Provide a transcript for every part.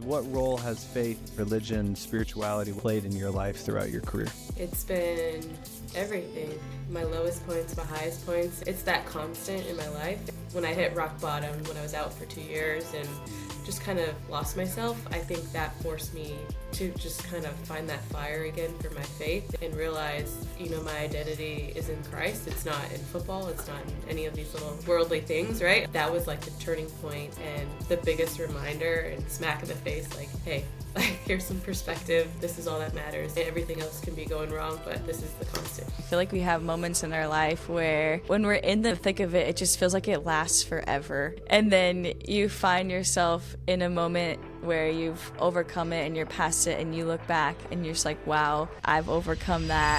What role has faith, religion, spirituality played in your life throughout your career? It's been everything. My lowest points, my highest points. It's that constant in my life. When I hit rock bottom, when I was out for 2 years and just kind of lost myself, I think that forced me to just kind of find that fire again for my faith and realize, my identity is in Christ. It's not in football. It's not in any of these little worldly things, right? That was like the turning point and the biggest reminder and smack in the face, like, hey, here's some perspective. This is all that matters. Everything else can be going wrong, but this is the constant. I feel like we have moments in our life where when we're in the thick of it, it just feels like it lasts forever. And then you find yourself in a moment where you've overcome it and you're past it and you look back and you're just like, wow, I've overcome that.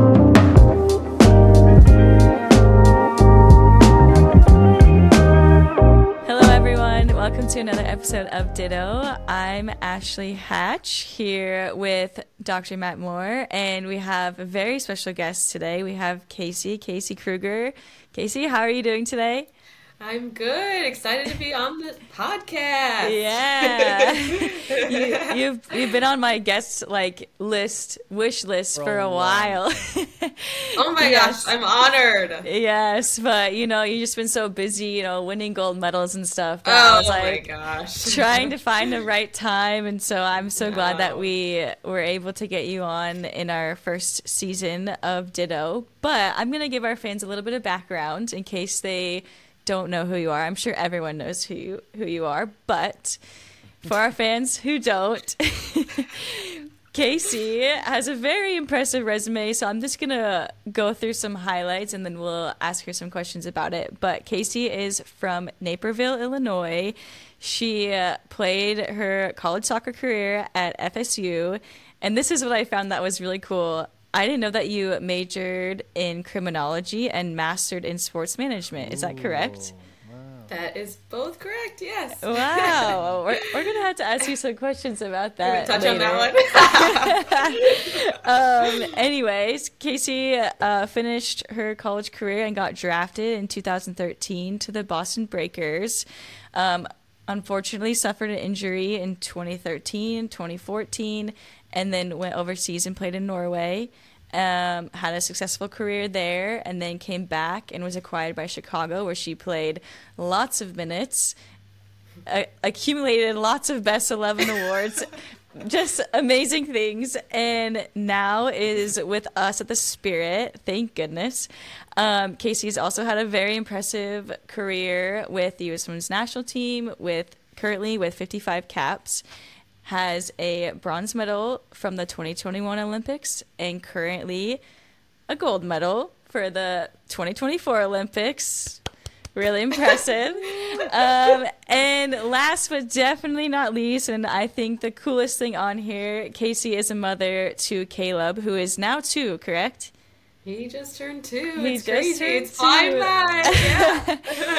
Welcome to another episode of Ditto. I'm Ashley Hatch here with Dr. Matt Moore, and we have a very special guest today. We have Casey Kruger. Casey, how are you doing today? I'm good. Excited to be on the podcast. Yeah. You've been on my guest wish list for a while. Oh my gosh, I'm honored. Yes, but you've just been so busy, winning gold medals and stuff. Oh my gosh. Trying to find the right time, and so I'm so glad that we were able to get you on in our first season of Ditto. But I'm going to give our fans a little bit of background in case they don't know who you are. I'm sure everyone knows who you are, but for our fans who don't, Casey has a very impressive resume, so I'm just going to go through some highlights and then we'll ask her some questions about it. But Casey is from Naperville, Illinois. She played her college soccer career at FSU, and this is what I found that was really cool. I didn't know that you majored in criminology and mastered in sports management. Is that correct? Wow. That is both correct, yes. Wow. We're going to have to ask you some questions about that. Touch later. on that one. Anyways, Casey finished her college career and got drafted in 2013 to the Boston Breakers. Unfortunately, suffered an injury in 2013, 2014, and then went overseas and played in Norway. Had a successful career there, and then came back and was acquired by Chicago, where she played lots of minutes, accumulated lots of Best 11 awards, just amazing things, and now is with us at the Spirit, thank goodness. Casey's also had a very impressive career with the U.S. Women's National Team, currently with 55 caps. Has a bronze medal from the 2021 Olympics and currently a gold medal for the 2024 Olympics. Really impressive. And last but definitely not least, and I think the coolest thing on here, Casey is a mother to Caleb, who is now 2, correct? He just turned 2. It's crazy. It's flying by. Yeah.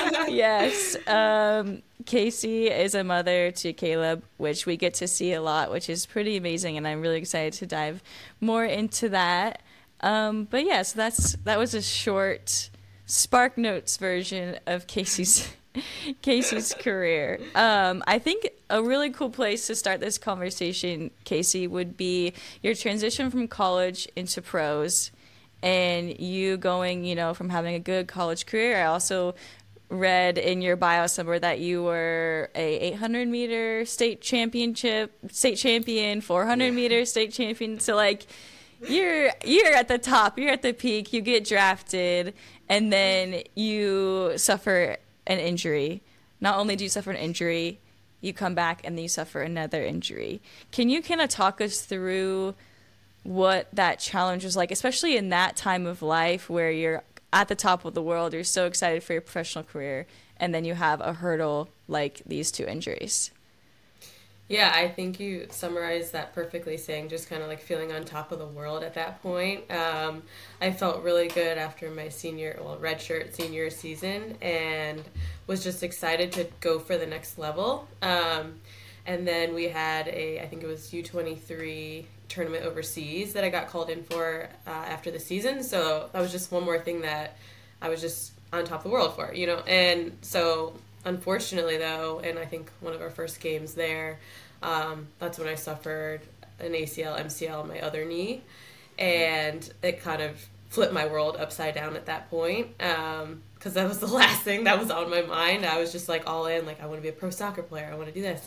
Yes. Casey is a mother to Caleb, which we get to see a lot, which is pretty amazing, and I'm really excited to dive more into that. But yeah, so that was a short Spark Notes version of Casey's career. I think a really cool place to start this conversation, Casey, would be your transition from college into pros, and you going, from having a good college career. I also read in your bio somewhere that you were a 800-meter state champion, 400-meter state champion. So, you're at the top. You're at the peak. You get drafted, and then you suffer an injury. Not only do you suffer an injury, you come back, and then you suffer another injury. Can you kind of talk us through what that challenge was like, especially in that time of life where you're at the top of the world, you're so excited for your professional career, and then you have a hurdle like these 2 injuries? Yeah, I think you summarized that perfectly, saying just kind of feeling on top of the world at that point. I felt really good after my redshirt senior season, and was just excited to go for the next level. And then we had I think it was U23 tournament overseas that I got called in for after the season. So that was just one more thing that I was just on top of the world for, And so unfortunately, though, and I think one of our first games there, That's when I suffered an ACL, MCL on my other knee, and it kind of flipped my world upside down at that point. Because that was the last thing that was on my mind. I was just like all in, like I want to be a pro soccer player. I want to do this.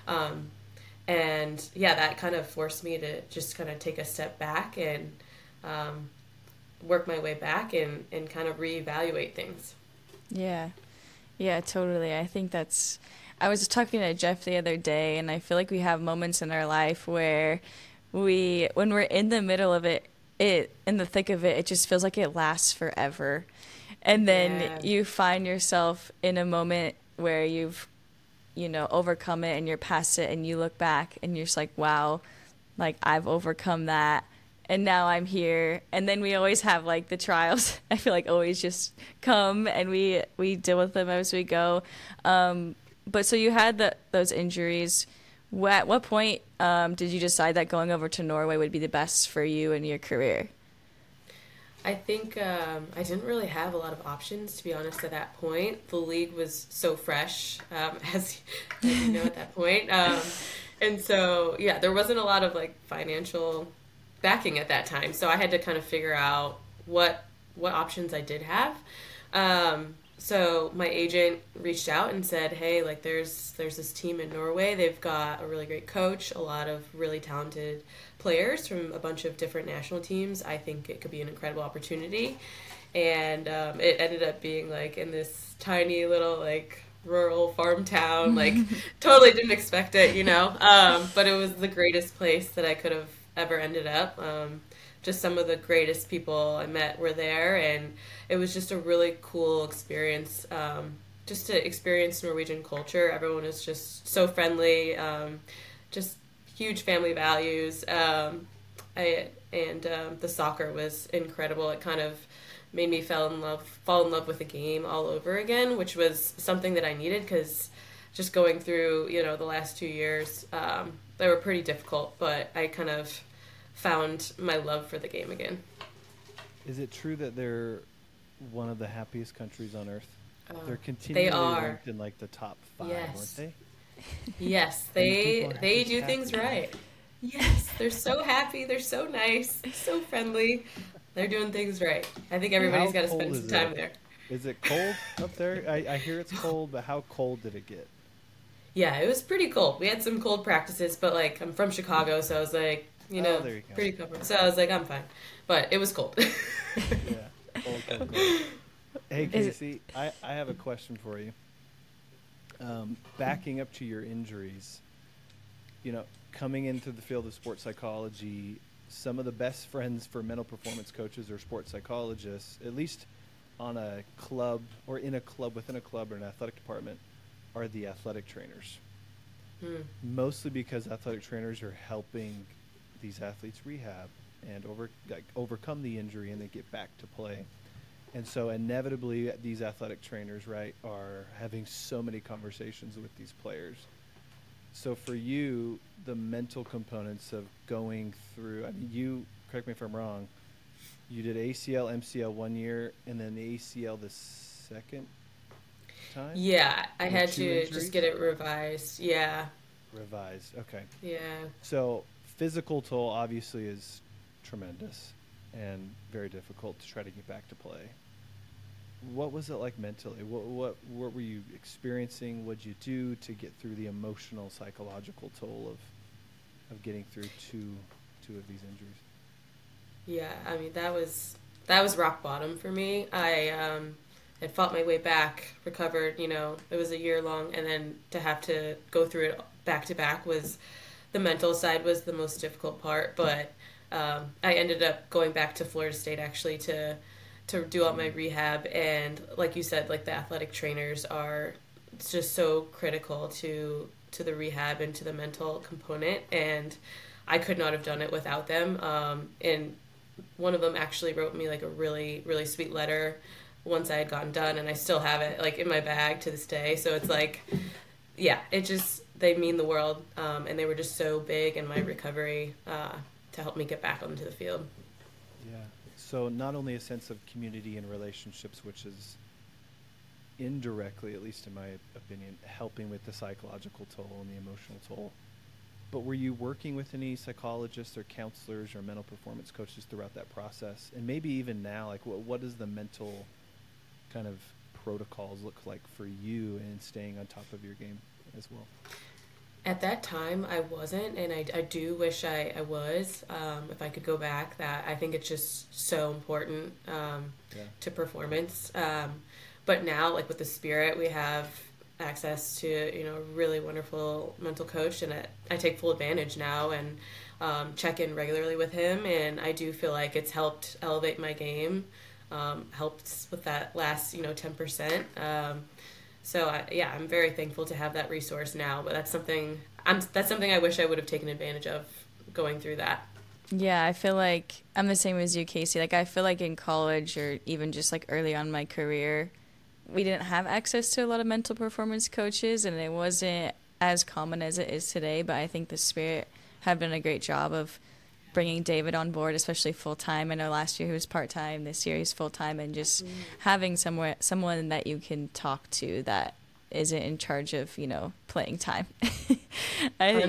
And yeah, that kind of forced me to just kind of take a step back and work my way back and kind of reevaluate things. Yeah. Yeah, totally. I think that's, I was talking to Jeff the other day, and I feel like we have moments in our life where when we're in the middle of in the thick of it, it just feels like it lasts forever. And then you find yourself in a moment where you've, overcome it and you're past it, and you look back and you're just like, wow, like I've overcome that. And now I'm here. And then we always have like the trials, I feel like always just come, and we deal with them as we go. But so you had those injuries. At what point did you decide that going over to Norway would be the best for you and your career? I think I didn't really have a lot of options, to be honest, at that point. The league was so fresh, as you know, at that point. And so, yeah, there wasn't a lot of like financial backing at that time. So I had to kind of figure out what options I did have. So my agent reached out and said, hey, like there's this team in Norway. They've got a really great coach, a lot of really talented players from a bunch of different national teams. I think it could be an incredible opportunity. And it ended up being like in this tiny little like rural farm town, like totally didn't expect it, but it was the greatest place that I could have ever ended up. Just some of the greatest people I met were there, and it was just a really cool experience, just to experience Norwegian culture. Everyone is just so friendly, just huge family values, the soccer was incredible. It kind of made me fall in love with the game all over again, which was something that I needed, because just going through, the last 2 years, they were pretty difficult, but I kind of found my love for the game again. Is it true that they're one of the happiest countries on earth? They're They continually are ranked in like the top 5, Yes. aren't they? Yes, And people are they just do happy. things right. Yes, they're so happy. They're so nice. So friendly. They're doing things right. I think everybody's How got to cold spend is some time it? there. Is it cold up there? I hear it's cold, but how cold did it get? Yeah, it was pretty cold. We had some cold practices, but like I'm from Chicago, so I was like, Oh, there you go. pretty covered. So I was like, I'm fine. But it was cold. Yeah, cold. Hey, Casey, I have a question for you. Backing up to your injuries, coming into the field of sports psychology, some of the best friends for mental performance coaches or sports psychologists, at least on a club or in a club, within a club or an athletic department, are the athletic trainers. Mostly because athletic trainers are helping these athletes rehab and overcome the injury, and they get back to play. And so inevitably these athletic trainers, right, are having so many conversations with these players. So for you, the mental components of going through, you, correct me if I'm wrong, you did ACL, MCL 1 year, and then the ACL the second time? Yeah, I With had 2 to injuries? just get it revised. Yeah. Revised, okay. Yeah. So physical toll obviously is tremendous and very difficult to try to get back to play. What was it like mentally? What were you experiencing? What'd you do to get through the emotional, psychological toll of getting through two of these injuries? Yeah, I mean that was rock bottom for me. I had fought my way back, recovered, it was a year long, and then to have to go through it back to back was, the mental side was the most difficult part, but I ended up going back to Florida State actually to do all my rehab, and like you said, like the athletic trainers are just so critical to the rehab and to the mental component, and I could not have done it without them. And one of them actually wrote me like a really, really sweet letter once I had gotten done, and I still have it like in my bag to this day. So it's like, yeah, they mean the world, and they were just so big in my recovery to help me get back onto the field. Yeah. So not only a sense of community and relationships, which is indirectly, at least in my opinion, helping with the psychological toll and the emotional toll, But were you working with any psychologists or counselors or mental performance coaches throughout that process? And maybe even now, like what does the mental kind of protocols look like for you in staying on top of your game as well? At that time, I wasn't, and I do wish I was. If I could go back, that I think it's just so important to performance. But now, like with the Spirit, we have access to a really wonderful mental coach, and I take full advantage now and check in regularly with him. And I do feel like it's helped elevate my game, helped with that last 10%. So I'm very thankful to have that resource now. But that's something I wish I would have taken advantage of going through that. Yeah, I feel like I'm the same as you, Casey. Like I feel like in college or even just like early on in my career, we didn't have access to a lot of mental performance coaches, and it wasn't as common as it is today. But I think the Spirit have done a great job of bringing David on board, especially full-time. I know last year he was part-time, this year he's full-time, and just having someone that you can talk to that isn't in charge of, playing time. I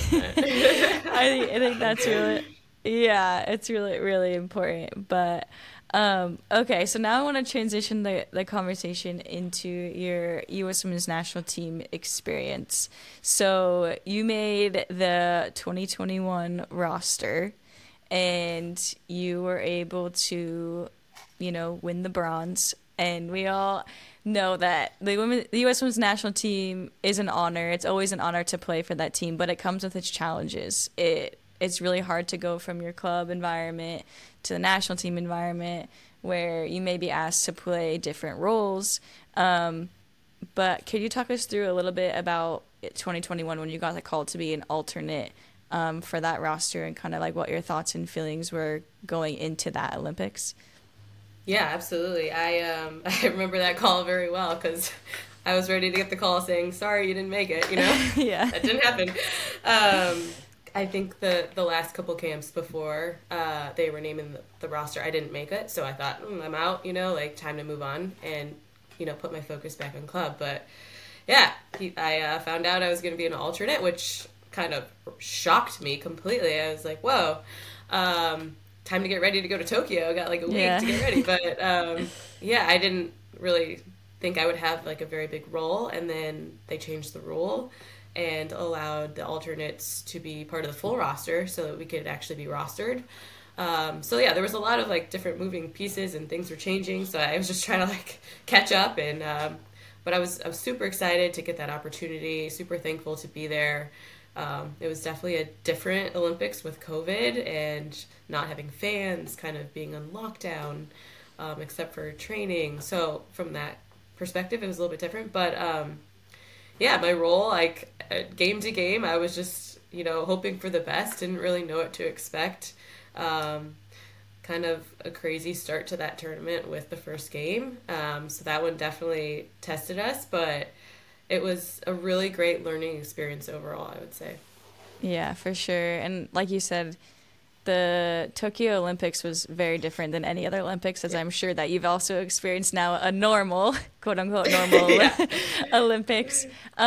think that's really, it's really, really important. But, okay, so now I want to transition the conversation into your U.S. Women's National Team experience. So you made the 2021 roster, and you were able to, win the bronze. And we all know that the U.S. Women's National Team is an honor. It's always an honor to play for that team, but it comes with its challenges. It's really hard to go from your club environment to the national team environment where you may be asked to play different roles. But could you talk us through a little bit about 2021 when you got the call to be an alternate for that roster, and kind of like what your thoughts and feelings were going into that Olympics? Yeah, absolutely. I remember that call very well because I was ready to get the call saying, sorry, you didn't make it, Yeah. That didn't happen. I think the last couple camps before they were naming the roster, I didn't make it. So I thought, I'm out, time to move on and, put my focus back on club. But yeah, I found out I was going to be an alternate, which kind of shocked me completely. I was like, whoa, time to get ready to go to Tokyo. I got like a week to get ready. But I didn't really think I would have like a very big role. And then they changed the rule and allowed the alternates to be part of the full roster so that we could actually be rostered. There was a lot of like different moving pieces and things were changing. So I was just trying to like catch up, and but I was super excited to get that opportunity, super thankful to be there. It was definitely a different Olympics with COVID and not having fans, kind of being on lockdown, except for training. So from that perspective, it was a little bit different. But my role, like game to game, I was just, hoping for the best, didn't really know what to expect. Kind of a crazy start to that tournament with the first game. So that one definitely tested us, but it was a really great learning experience overall, I would say. Yeah, for sure. And like you said, the Tokyo Olympics was very different than any other Olympics, as I'm sure that you've also experienced now a normal, quote unquote, normal Olympics.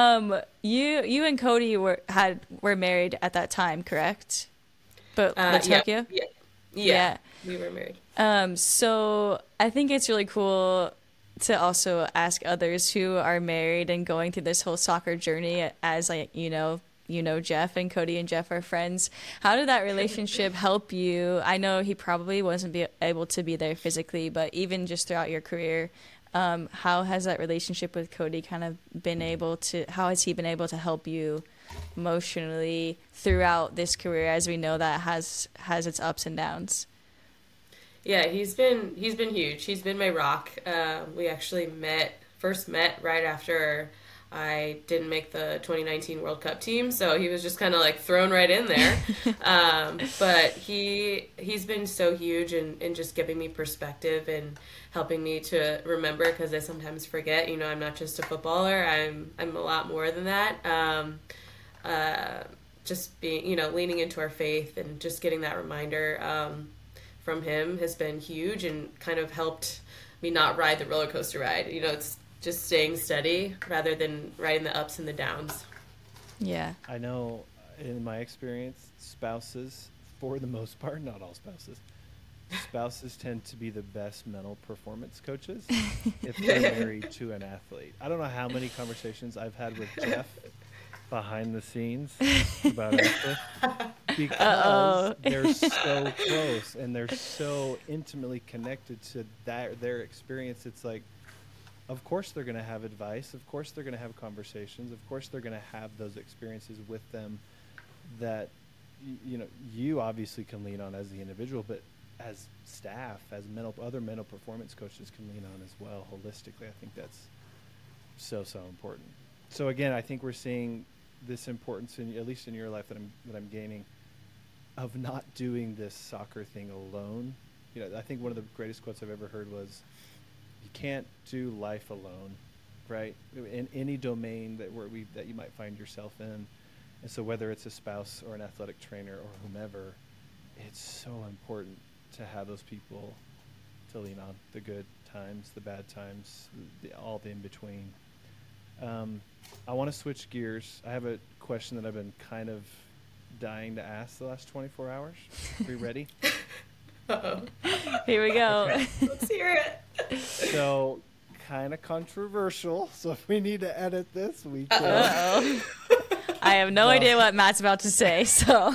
You and Cody were married at that time, correct? But Tokyo? Yeah, we were married. So I think it's really cool to also ask others who are married and going through this whole soccer journey as like, Jeff, and Cody and Jeff are friends. How did that relationship help you? I know he probably wasn't able to be there physically, but even just throughout your career, how has that relationship with Cody kind of how has he been able to help you emotionally throughout this career, as we know that has its ups and downs? Yeah, he's been huge. He's been my rock. We actually first met right after I didn't make the 2019 World Cup team, so he was just kind of like thrown right in there. But he's been so huge in just giving me perspective and helping me to remember, because I sometimes forget, I'm not just a footballer. I'm a lot more than that. Just being, leaning into our faith and just getting that reminder from him has been huge and kind of helped me not ride the roller coaster ride. It's just staying steady rather than riding the ups and the downs. Yeah. I know in my experience, spouses, for the most part, not all spouses tend to be the best mental performance coaches if they're married to an athlete. I don't know how many conversations I've had with Jeff behind the scenes about Ashley because they're so close and they're so intimately connected to their experience. It's like, of course they're going to have advice. Of course they're going to have conversations. Of course they're going to have those experiences with them that, you obviously can lean on as the individual, but as staff, as other mental performance coaches can lean on as well holistically. I think that's so important. So again, I think we're seeing this importance, at least in your life, that I'm gaining, of not doing this soccer thing alone. I think one of the greatest quotes I've ever heard was, "You can't do life alone," right? In any domain that you might find yourself in, and so whether it's a spouse or an athletic trainer or whomever, it's so important to have those people to lean on, the good times, the bad times, all the in between. I want to switch gears. I have a question that I've been kind of dying to ask the last 24 hours. Are you ready? Uh-oh. Here we go. Okay. Let's hear it. So, kind of controversial. So if we need to edit this, we can. Uh-oh. I have no idea what Matt's about to say, so.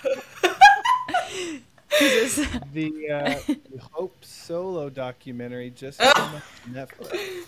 The Hope Solo documentary just came up on Netflix.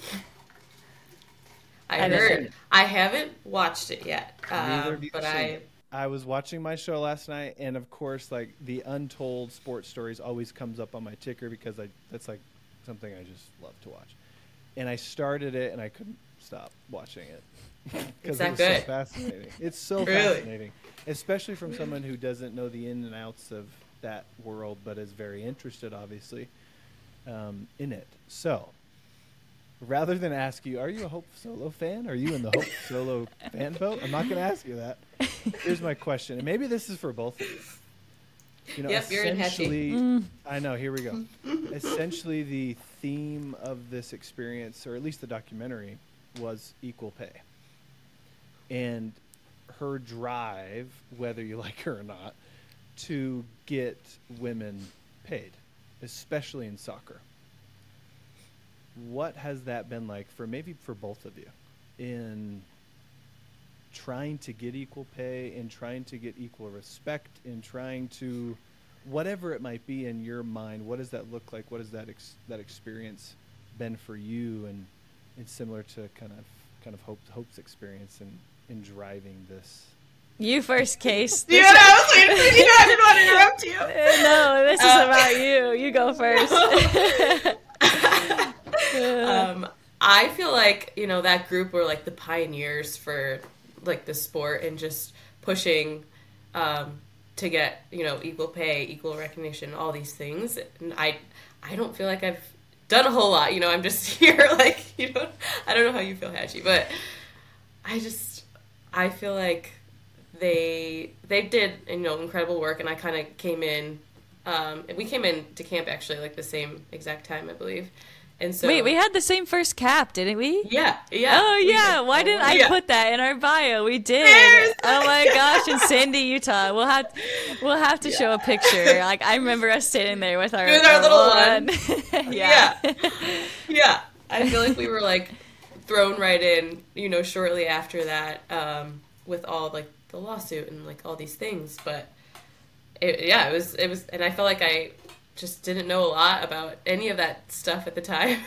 I heard. I haven't watched it yet, but I was watching my show last night, and of course, like, the untold sports stories always comes up on my ticker because that's like something I just love to watch. And I started it, and I couldn't stop watching it because it was so fascinating. It's so fascinating, especially from someone who doesn't know the ins and outs of that world, but is very interested, obviously, in it. So, rather than ask you, are you a Hope Solo fan? Are you in the Hope Solo fan boat? I'm not going to ask you that. Here's my question, and maybe this is for both of you. Yep, you're in essentially, I know, here we go. Essentially, the theme of this experience, or at least the documentary, was equal pay. And her drive, whether you like her or not, to get women paid, especially in soccer. What has that been like for both of you in trying to get equal pay, in trying to get equal respect, in trying to, whatever it might be in your mind, what does that look like? What has that experience been for you, and it's similar to kind of Hope's experience in driving this? You first, Case. Yeah, I was waiting for you. I didn't want to interrupt you. No, this is about you. You go first. I feel like, that group were like the pioneers for like the sport and just pushing to get, equal pay, equal recognition, all these things. And I don't feel like I've done a whole lot. I'm just here like, I don't know how you feel, Hatchie, but I feel like they did, incredible work, and I kind of came in, we came in to camp actually like the same exact time, I believe. And so, wait, we had the same first cap, didn't we? Yeah. Oh, yeah. Why didn't I put that in our bio? We did. Oh my gosh, in Sandy, Utah. We'll have to show a picture. Like, I remember us standing there with our little one. Yeah. Yeah. I feel like we were like thrown right in, shortly after that, with all like the lawsuit and like all these things. But it was, and I felt like I just didn't know a lot about any of that stuff at the time.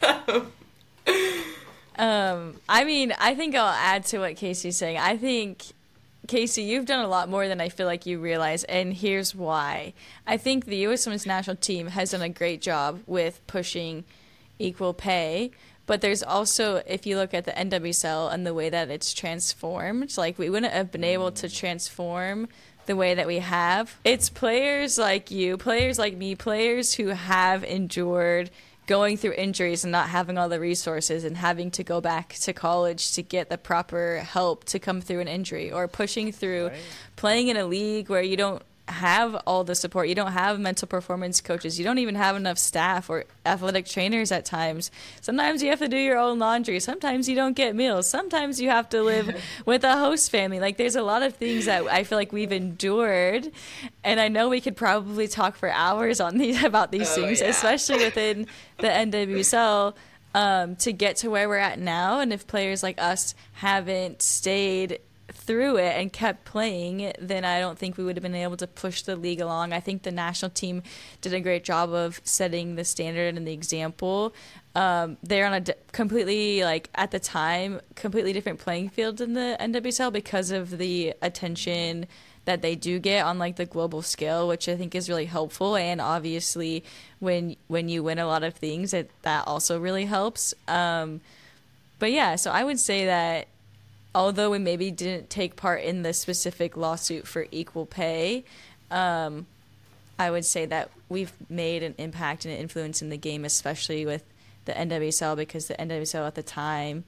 I mean, I think I'll add to what Casey's saying. I think, Casey, you've done a lot more than I feel like you realize, and here's why. I think the U.S. Women's National Team has done a great job with pushing equal pay, but there's also, if you look at the NWSL and the way that it's transformed, like, we wouldn't have been able to transform the way that we have. It's players like you, players like me, players who have endured going through injuries and not having all the resources and having to go back to college to get the proper help to come through an injury, or pushing through playing in a league where you don't have all the support. You don't have mental performance coaches. You don't even have enough staff or athletic trainers at times. Sometimes you have to do your own laundry. Sometimes you don't get meals. Sometimes you have to live with a host family. Like, there's a lot of things that I feel like we've endured. And I know we could probably talk for hours on about these things, especially within the NWSL, to get to where we're at now. And if players like us haven't stayed through it and kept playing, then I don't think we would have been able to push the league along. I think the national team did a great job of setting the standard and the example. They're on a completely, like, at the time, completely different playing field than the NWSL because of the attention that they do get on, like, the global scale, which I think is really helpful. And obviously when you win a lot of things, that also really helps. But yeah, so I would say that although we maybe didn't take part in the specific lawsuit for equal pay, I would say that we've made an impact and an influence in the game, especially with the NWSL, because the NWSL at the time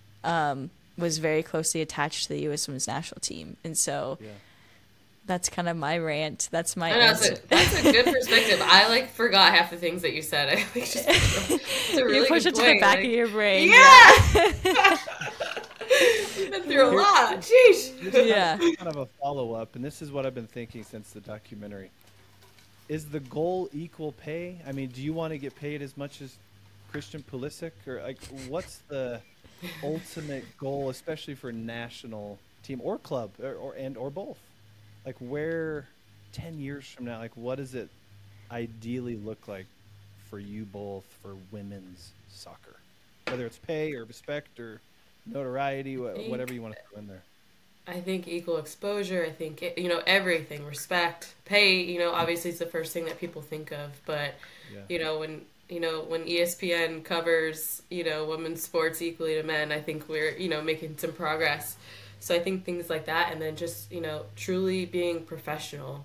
was very closely attached to the U.S. Women's National Team. And so that's kind of my rant. That's my answer. That's a good perspective. I forgot half the things that you said. I it's a really you push good it to point. the back of your brain. Yeah. You've been through a lot. Jeez. Yeah. Kind of a follow-up, and this is what I've been thinking since the documentary. Is the goal equal pay? I mean, do you want to get paid as much as Christian Pulisic? Or, like, what's the ultimate goal, especially for national team or club or both? Like, where 10 years from now, like, what does it ideally look like for you both for women's soccer? Whether it's pay or respect or notoriety, whatever you want to throw in there. I think equal exposure. I think, everything, respect, pay, obviously it's the first thing that people think of. But, when ESPN covers, women's sports equally to men, I think we're, making some progress. So I think things like that, and then just, truly being professional,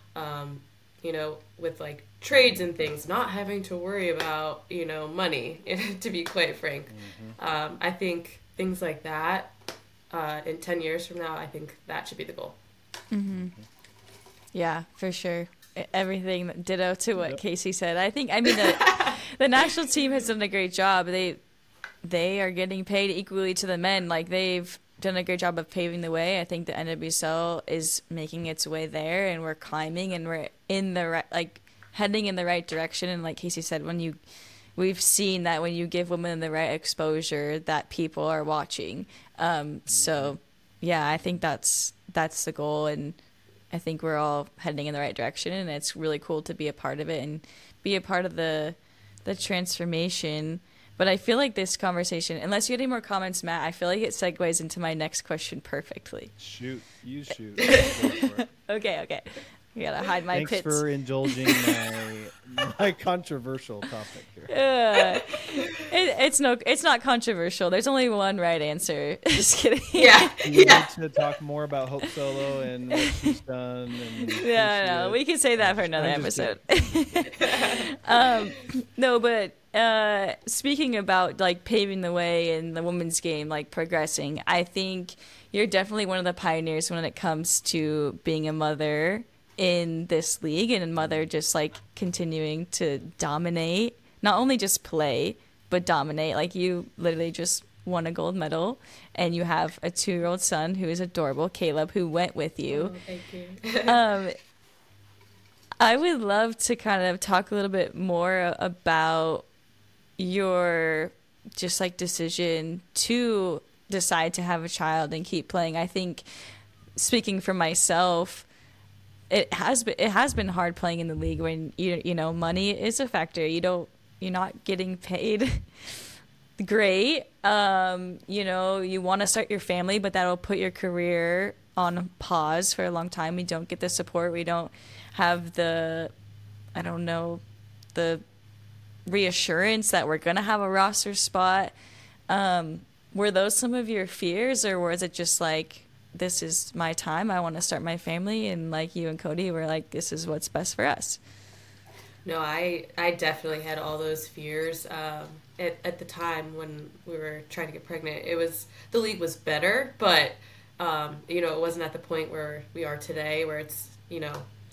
with like trades and things, not having to worry about, money, to be quite frank. Mm-hmm. I think things like that, in 10 years from now, I think that should be the goal. Mm-hmm. Yeah, for sure. Everything ditto to what Casey said. The national team has done a great job. They are getting paid equally to the men. Like, they've done a great job of paving the way. I think the NWSL is making its way there, and we're climbing, and we're in the right, heading in the right direction. And like Casey said, we've seen that when you give women the right exposure, that people are watching. So yeah, I think that's the goal, and I think we're all heading in the right direction, and it's really cool to be a part of it and be a part of the transformation. But I feel like this conversation, unless you had any more comments, Matt, I feel like it segues into my next question perfectly. Shoot. Go for it. Okay. You gotta hide my Thanks pits. for indulging my controversial topic here. It's not controversial. There's only one right answer. Just kidding. Yeah. You need to talk more about Hope Solo and what she's done. No, we can say that for another episode. No, but speaking about paving the way in the women's game, progressing, I think you're definitely one of the pioneers when it comes to being a mother in this league, and a mother just continuing to dominate, not only just play, but dominate. You literally just won a gold medal, and you have a 2-year-old son who is adorable, Caleb, who went with you. Oh, thank you. I would love to kind of talk a little bit more about your just decision to decide to have a child and keep playing. I think, speaking for myself, it has been hard playing in the league when you know money is a factor. You're not getting paid great. You want to start your family, but that'll put your career on pause for a long time. We don't get the support. We don't have the reassurance that we're gonna have a roster spot. Were those some of your fears, or was it just this is my time, I want to start my family, and you and Cody were this is what's best for us? No, I definitely had all those fears. At the time when we were trying to get pregnant, the league was better, but it wasn't at the point where we are today, where it's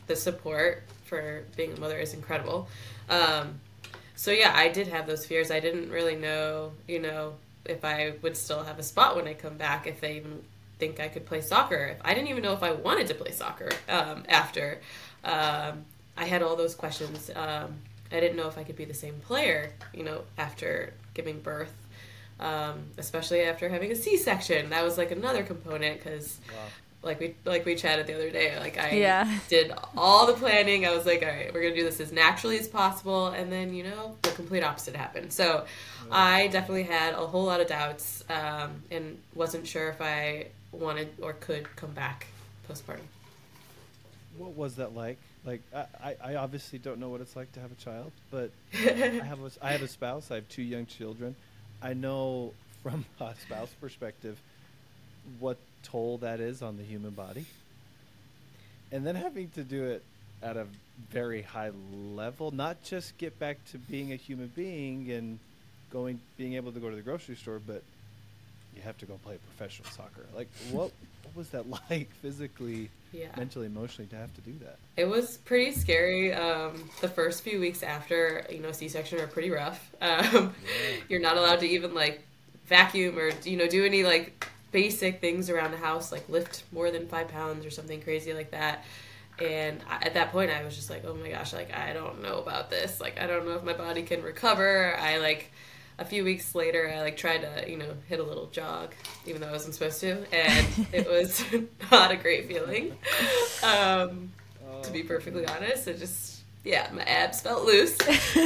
the support for being a mother is incredible. So yeah, I did have those fears. I didn't really know, if I would still have a spot when I come back, if they even think I could play soccer. I didn't even know if I wanted to play soccer after. I had all those questions. I didn't know if I could be the same player, after giving birth, especially after having a C-section. That was like another component because, like we chatted the other day, like I did all the planning. I was like, all right, we're gonna do this as naturally as possible, and then the complete opposite happened. So I definitely had a whole lot of doubts, and wasn't sure if I wanted or could come back postpartum. What was that like? Like, I obviously don't know what it's like to have a child, but I have a spouse. I have 2 young children. I know from a spouse perspective what toll that is on the human body. And then having to do it at a very high level, not just get back to being a human being and being able to go to the grocery store, but you have to go play professional soccer. Like, what was that like physically, mentally, emotionally to have to do that? It was pretty scary. The first few weeks after, C-section are pretty rough. You're not allowed to even like vacuum or, do any like basic things around the house, like lift more than 5 pounds or something crazy like that. And at that point I was just like, oh my gosh, like, I don't know about this. Like, I don't know if my body can recover. A few weeks later, I tried to, hit a little jog, even though I wasn't supposed to, and it was not a great feeling. To be perfectly honest, my abs felt loose.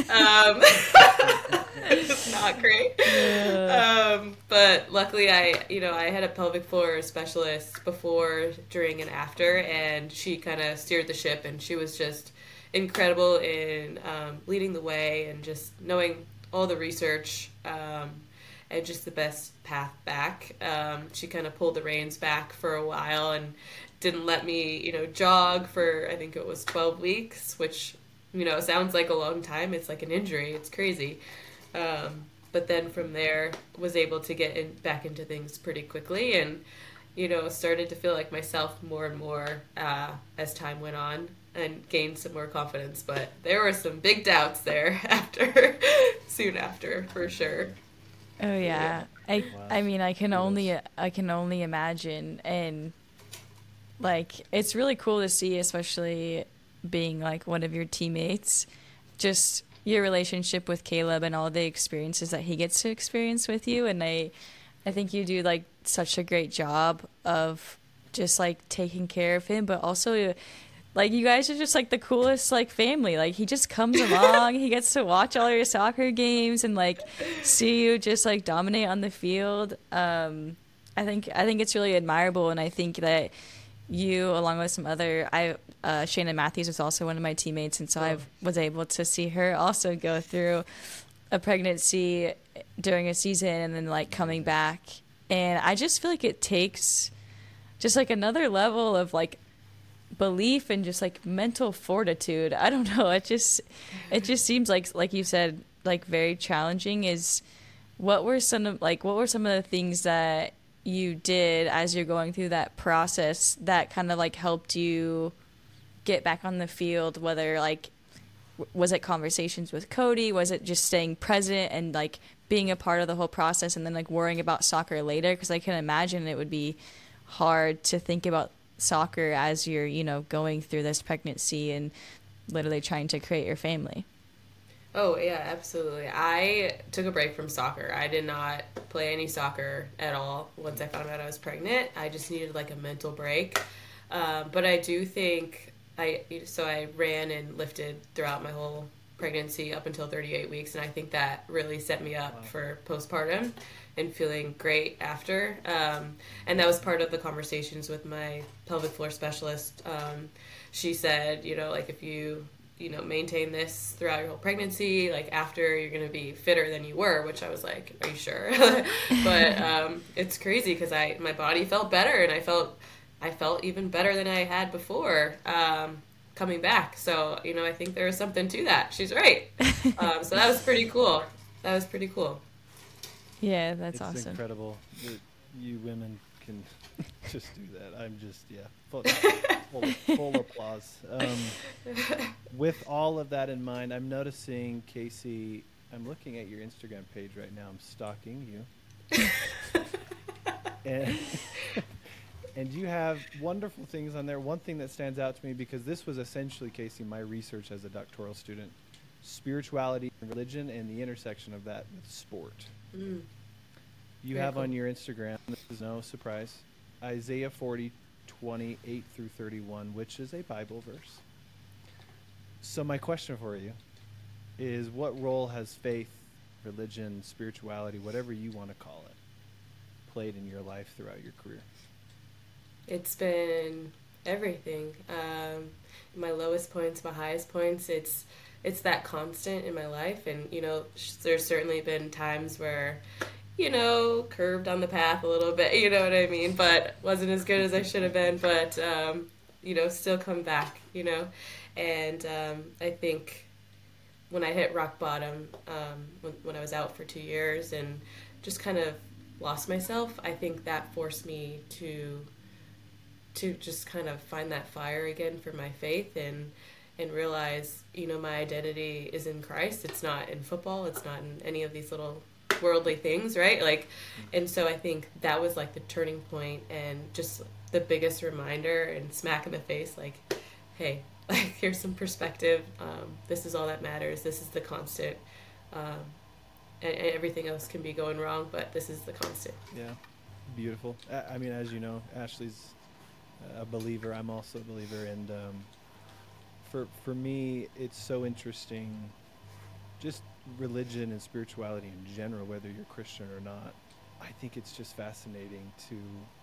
It's not great. But luckily, I had a pelvic floor specialist before, during, and after, and she kind of steered the ship, and she was just incredible in leading the way and just knowing all the research, and just the best path back. She kind of pulled the reins back for a while and didn't let me, jog for, I think it was 12 weeks, which, sounds like a long time. It's like an injury. It's crazy. But then from there was able to get back into things pretty quickly and, started to feel like myself more and more as time went on and gained some more confidence. But there were some big doubts there soon after, for sure. Oh yeah. I mean, I can only imagine, and like, it's really cool to see, especially being like one of your teammates, just your relationship with Caleb and all the experiences that he gets to experience with you. And I think you do like such a great job of just like taking care of him, but also like, you guys are just like the coolest like family. Like, he just comes along, he gets to watch all your soccer games and like see you just like dominate on the field. I think it's really admirable, and I think that you, along with some other, Shannon Matthews was also one of my teammates, and so I was able to see her also go through a pregnancy during a season and then like coming back. And I just feel like it takes just like another level of like belief and just like mental fortitude. I don't know. It just seems like you said, like very challenging. What were some of the things that you did as you're going through that process that kind of like helped you get back on the field? Whether like, was it conversations with Cody? Was it just staying present and like being a part of the whole process and then like worrying about soccer later? Because I can imagine it would be hard to think about soccer as you're, going through this pregnancy and literally trying to create your family. Oh, yeah, absolutely. I took a break from soccer. I did not play any soccer at all once I found out I was pregnant. I just needed like a mental break. But I do think I ran and lifted throughout my whole pregnancy up until 38 weeks, and I think that really set me up for postpartum and feeling great after. And that was part of the conversations with my pelvic floor specialist. She said, like, if you maintain this throughout your whole pregnancy, like after, you're going to be fitter than you were, which I was like, are you sure? But it's crazy because my body felt better, and I felt even better than I had before coming back. So, I think there was something to that. She's right. So that was pretty cool. Yeah, that's it's awesome. It's incredible that you women can just do that. I'm just, full applause. With all of that in mind, I'm noticing, Casey, I'm looking at your Instagram page right now. I'm stalking you. And you have wonderful things on there. One thing that stands out to me, because this was essentially, Casey, my research as a doctoral student, spirituality and religion and the intersection of that with sport. You have on your Instagram, this is no surprise, Isaiah 40:28 through 31, which is a Bible verse. So my question for you is, what role has faith, religion, spirituality, whatever you want to call it, played in your life throughout your career? It's been everything. My lowest points, my highest points. It's that constant in my life, and there's certainly been times where, curved on the path a little bit. You know what I mean? But wasn't as good as I should have been. But still come back. And I think when I hit rock bottom, when I was out for 2 years and just kind of lost myself, I think that forced me to just kind of find that fire again for my faith and realize, my identity is in Christ. It's not in football. It's not in any of these little worldly things, right? And so I think that was like the turning point and just the biggest reminder and smack in the face, hey, here's some perspective. This is all that matters. This is the constant. And everything else can be going wrong, but this is the constant. Yeah, beautiful. I mean, as you know, Ashley's a believer. I'm also a believer, and for me, it's so interesting. Just religion and spirituality in general, whether you're Christian or not, I think it's just fascinating to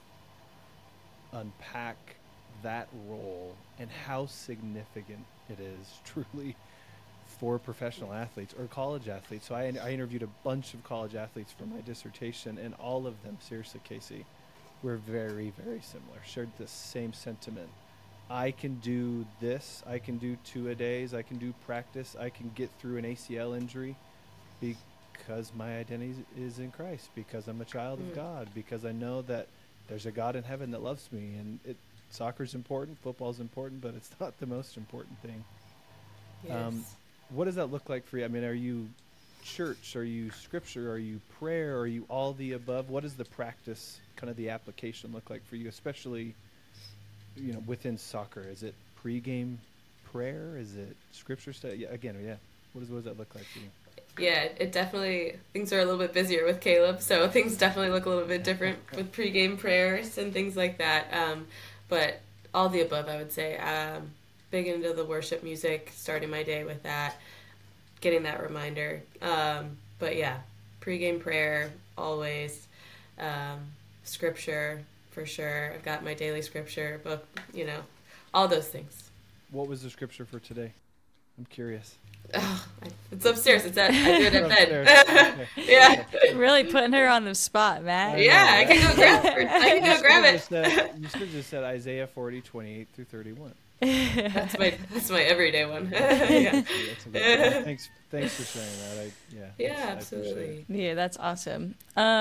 unpack that role and how significant it is truly for professional athletes or college athletes. So I interviewed a bunch of college athletes for my dissertation, and all of them, seriously, Casey, were very, very similar, shared the same sentiment. I can do this, I can do 2-a-days, I can do practice, I can get through an ACL injury because my identity is in Christ, because I'm a child of God, because I know that there's a God in heaven that loves me. And soccer's important, football's important, but it's not the most important thing. Yes. What does that look like for you? I mean, are you church? Are you scripture? Are you prayer? Are you all the above? What does the practice, kind of the application, look like for you, especially, within soccer? Is it pregame prayer? Is it scripture study? Yeah. What does that look like for you? Yeah, it definitely, things are a little bit busier with Caleb, so things definitely look a little bit different with pregame prayers and things like that. But all the above, I would say. Big into the worship music, starting my day with that, getting that reminder. But yeah, pregame prayer, always. Scripture, for sure. I've got my daily scripture book, all those things. What was the scripture for today? I'm curious. Oh, it's upstairs. I do it at bed. Okay. Yeah. Really putting her on the spot, Matt. Yeah, I can go grab it. You should have just said Isaiah 40:28 through 31. That's my everyday one. Yeah. That's a good one. Thanks for sharing that. Yeah, absolutely. Yeah, that's awesome.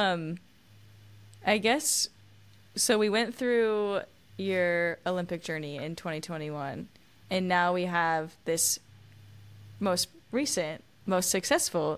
I guess, so we went through your Olympic journey in 2021, and now we have this most recent, most successful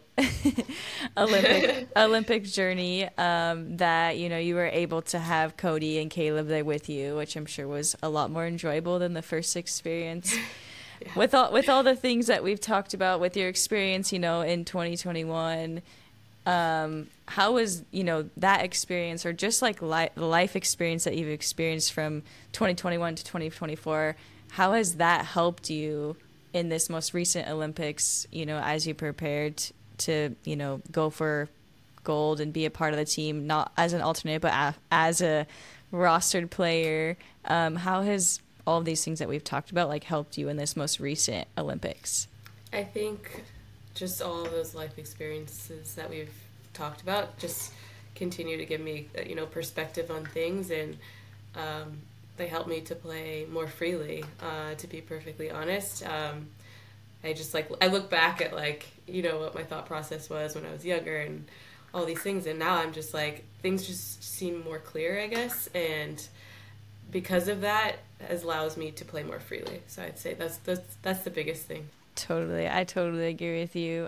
Olympic journey that you were able to have Cody and Caleb there with you, which I'm sure was a lot more enjoyable than the first experience. Yeah. With all the things that we've talked about with your experience, in 2021, how was that experience, or just like the life experience that you've experienced from 2021 to 2024? How has that helped you in this most recent Olympics, as you prepared to, go for gold and be a part of the team, not as an alternate, but as a rostered player? How has all of these things that we've talked about, helped you in this most recent Olympics? I think just all of those life experiences that we've talked about just continue to give me, perspective on things, and they help me to play more freely, to be perfectly honest. I just I look back at what my thought process was when I was younger and all these things. And now I'm just like, things just seem more clear, I guess. And because of that, it allows me to play more freely. So I'd say that's the biggest thing. Totally. I totally agree with you.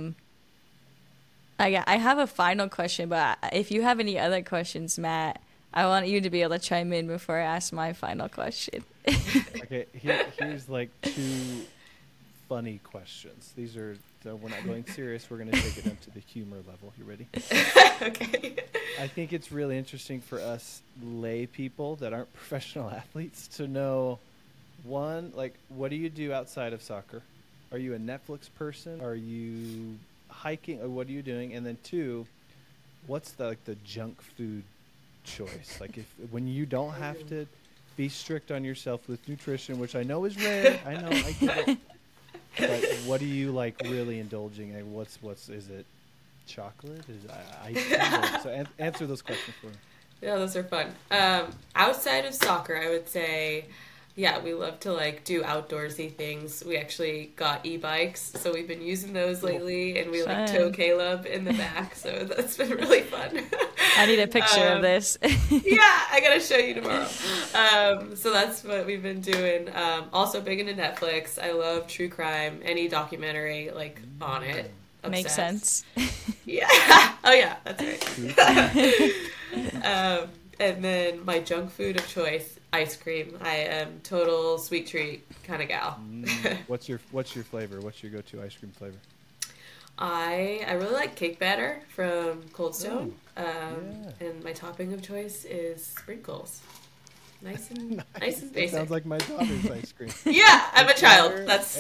I have a final question, but if you have any other questions, Matt, I want you to be able to chime in before I ask my final question. Okay, here's like two funny questions. These are, we're not going serious. We're going to take it up to the humor level. You ready? Okay. I think it's really interesting for us lay people that aren't professional athletes to know, one, like, what do you do outside of soccer? Are you a Netflix person? Are you hiking? Or what are you doing? And then two, what's the junk food choice? Like, when you don't have to be strict on yourself with nutrition, which I know is rare. I know, I get it. But what are you like really indulging in? What's is it chocolate? Is ice? So answer those questions for me. Yeah, those are fun. Outside of soccer, I would say, yeah, we love to like do outdoorsy things. We actually got e-bikes, so we've been using those lately, and we like tow Caleb in the back, so that's been really fun. I need a picture of this. Yeah, I gotta show you tomorrow. So that's what we've been doing. Also big into Netflix. I love true crime, any documentary like on it. Obsessed. Makes sense. Yeah. Oh yeah, that's right. And then my junk food of choice, ice cream. I am total sweet treat kind of gal. What's your flavor? What's your go-to ice cream flavor? I really like cake batter from Cold Stone. And my topping of choice is sprinkles. Nice and basic. That sounds like my daughter's ice cream. Yeah, I'm a child. That's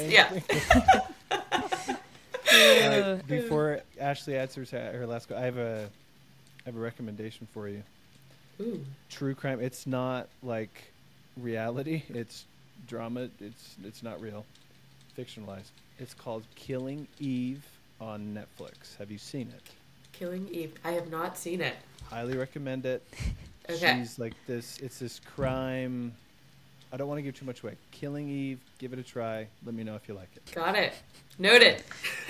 Before Ashley answers her last question, I have a recommendation for you. Ooh. True crime. It's not like reality. It's drama. It's not real. Fictionalized. It's called Killing Eve on Netflix. Have you seen it? Killing Eve. I have not seen it. Highly recommend it. Okay. She's like this. It's this crime. I don't want to give too much away. Killing Eve. Give it a try. Let me know if you like it. Got it. Noted.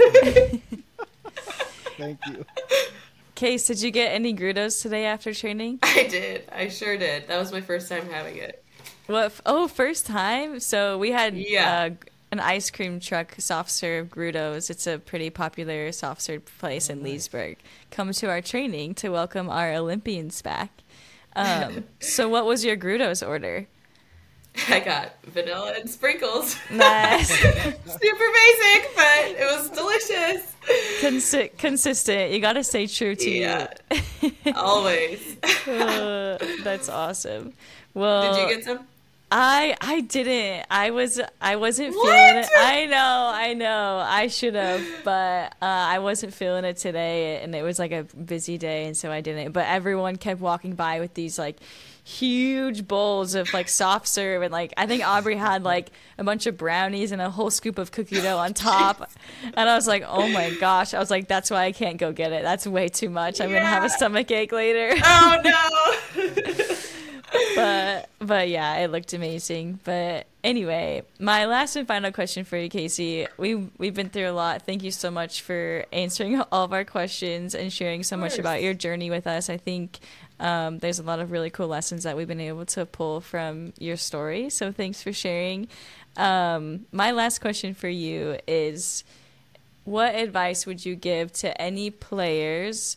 Thank you. Case, did you get any Grudos today after training? I did. I sure did. That was my first time having it. What? First time? So we had an ice cream truck soft serve Grudos. It's a pretty popular soft serve place in Leesburg. Come to our training to welcome our Olympians back. So what was your Grudos order? I got vanilla and sprinkles. Nice. Super basic, but it was delicious. Consistent. You got to stay true to you. Always. That's awesome. Well, did you get some? I didn't. I wasn't feeling it. I know. I should have, but I wasn't feeling it today, and it was like a busy day, and so I didn't. But everyone kept walking by with these like huge bowls of like soft serve, and like I think Aubrey had like a bunch of brownies and a whole scoop of cookie dough on top. And I was like, oh my gosh. I was like, that's why I can't go get it. That's way too much. I'm gonna have a stomachache later. Oh no. But yeah, it looked amazing. But anyway, my last and final question for you, Casey. We've been through a lot. Thank you so much for answering all of our questions and sharing so much about your journey with us. I think there's a lot of really cool lessons that we've been able to pull from your story. So thanks for sharing. My last question for you is, what advice would you give to any players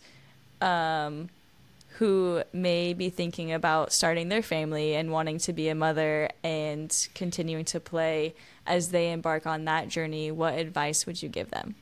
who may be thinking about starting their family and wanting to be a mother and continuing to play as they embark on that journey? What advice would you give them?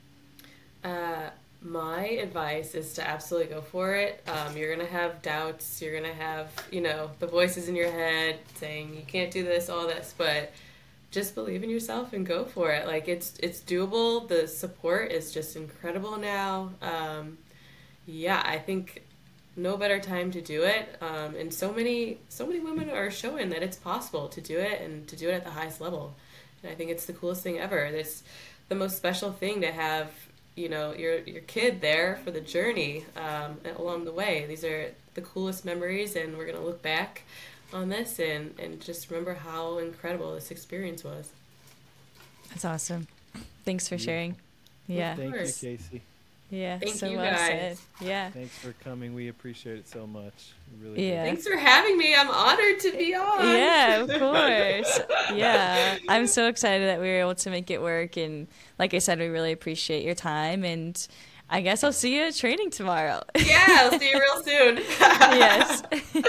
My advice is to absolutely go for it. You're going to have doubts. You're going to have, the voices in your head saying you can't do this, all this, but just believe in yourself and go for it. Like it's doable. The support is just incredible now. I think no better time to do it. And so many women are showing that it's possible to do it and to do it at the highest level. And I think it's the coolest thing ever. It's the most special thing to have, your kid there for the journey along the way. These are the coolest memories, and we're going to look back on this and just remember how incredible this experience was. That's awesome. Thanks for sharing. Yeah. Thank you, Casey. Yeah, Thank so you well guys. said. Yeah. Thanks for coming. We appreciate it so much. We really Yeah. Thanks for having me. I'm honored to be on. Yeah, of course. Yeah. I'm so excited that we were able to make it work. And like I said, we really appreciate your time. And I guess I'll see you at training tomorrow. Yeah, I'll see you real soon. Yes.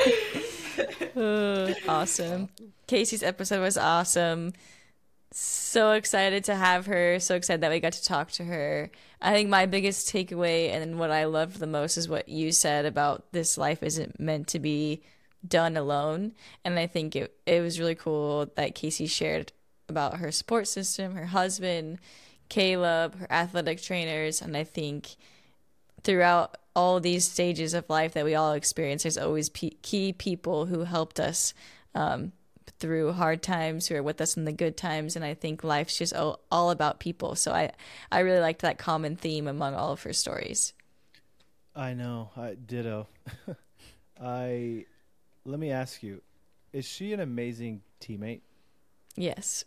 Oh, awesome. Casey's episode was awesome. So excited to have her. So excited that we got to talk to her. I think my biggest takeaway and what I loved the most is what you said about this life isn't meant to be done alone. And I think it was really cool that Casey shared about her support system, her husband, Caleb, her athletic trainers. And I think throughout all these stages of life that we all experience, there's always key people who helped us through hard times, who are with us in the good times. And I think life's just all about people. So I really liked that common theme among all of her stories. I know. Ditto. Let me ask you, is she an amazing teammate? Yes.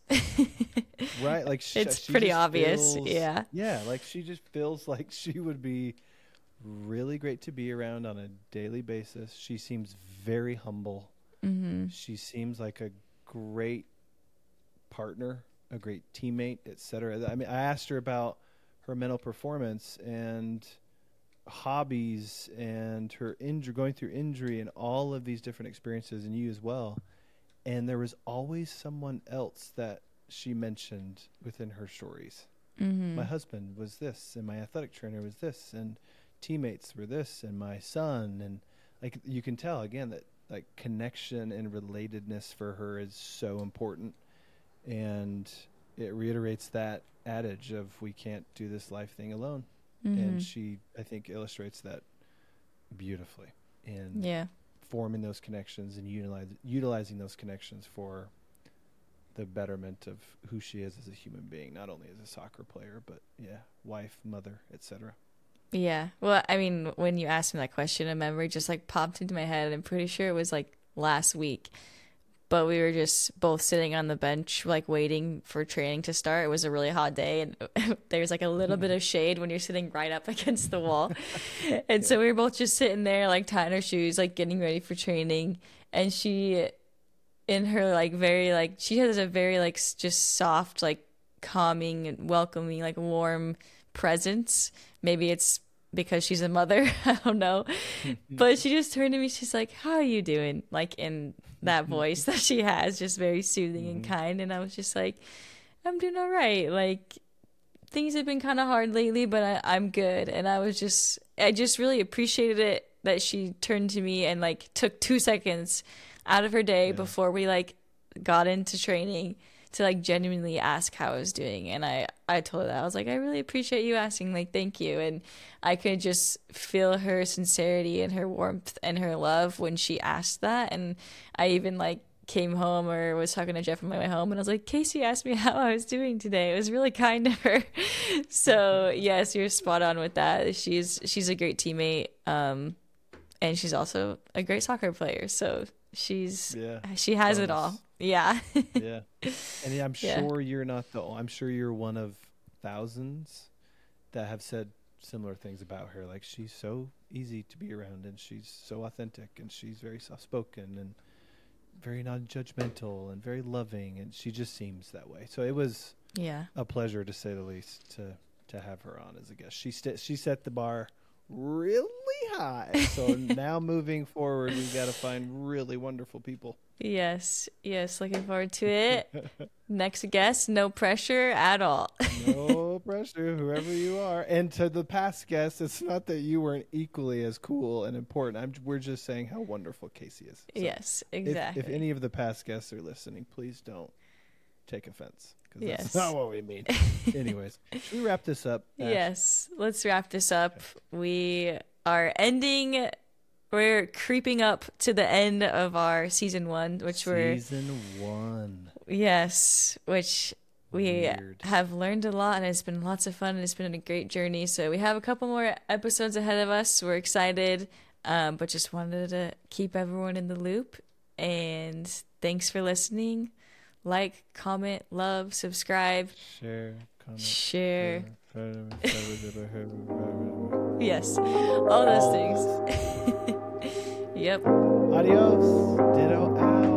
Right? Like it's she pretty just obvious. feels, Yeah. Yeah, like she just feels like she would be really great to be around on a daily basis. She seems very humble. Mm-hmm. She seems like a great partner, a great teammate, etc. I mean, I asked her about her mental performance and hobbies and her going through injury and all of these different experiences, and you as well. And there was always someone else that she mentioned within her stories. Mm-hmm. My husband was this, and my athletic trainer was this, and teammates were this, and my son. And like you can tell again that like connection and relatedness for her is so important, and it reiterates that adage of we can't do this life thing alone. Mm-hmm. And she, I think, illustrates that beautifully in forming those connections and utilizing those connections for the betterment of who she is as a human being, not only as a soccer player, but wife, mother, etc. Yeah. Well, I mean, when you asked me that question, a memory just like popped into my head. I'm pretty sure it was like last week, but we were just both sitting on the bench, like waiting for training to start. It was a really hot day, and there's like a little bit of shade when you're sitting right up against the wall. And so we were both just sitting there, like tying our shoes, like getting ready for training. And she, in her like very like, she has a very like just soft, like calming and welcoming, like warm presence. Maybe it's because she's a mother. I don't know. But she just turned to me. She's like, "How are you doing?" Like in that voice that she has, just very soothing and kind. And I was just like, "I'm doing all right. Like things have been kind of hard lately, but I'm good." And I just really appreciated it that she turned to me and like took 2 seconds out of her day before we like got into training to like genuinely ask how I was doing. And I told her that. I was like, I really appreciate you asking, like, thank you. And I could just feel her sincerity and her warmth and her love when she asked that. And I even like came home or was talking to Jeff on my way home and I was like, Casey asked me how I was doing today. It was really kind of her. So yes, you're spot on with that. She's a great teammate. And she's also a great soccer player. So she has it all. Yeah. Yeah. And I'm sure you're not I'm sure you're one of thousands that have said similar things about her. Like she's so easy to be around and she's so authentic and she's very soft spoken and very non-judgmental and very loving, and she just seems that way. So it was a pleasure, to say the least, to have her on as a guest. She set the bar really high. So now moving forward, we've got to find really wonderful people. Yes, looking forward to it. Next guest, no pressure at all. No pressure, whoever you are. And to the past guests, it's not that you weren't equally as cool and important. We're just saying how wonderful Casey is. So yes, exactly. If any of the past guests are listening, please don't take offense, because that's not what we mean. Anyways, should we wrap this up, Ash? Yes, let's wrap this up. We are ending... We're creeping up to the end of our season 1, Season 1. Yes, which we have learned a lot, and it's been lots of fun, and it's been a great journey. So we have a couple more episodes ahead of us. We're excited, but just wanted to keep everyone in the loop. And thanks for listening. Like, comment, love, subscribe. Share, comment, share. Yes. Yes, all those things. Yep. Adios. Ditto out.